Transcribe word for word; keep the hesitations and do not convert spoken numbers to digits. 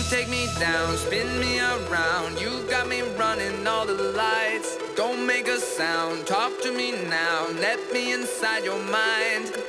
take me down, spin me around. You got me running all the lights. Don't make a sound, talk to me now. Let me inside your mind.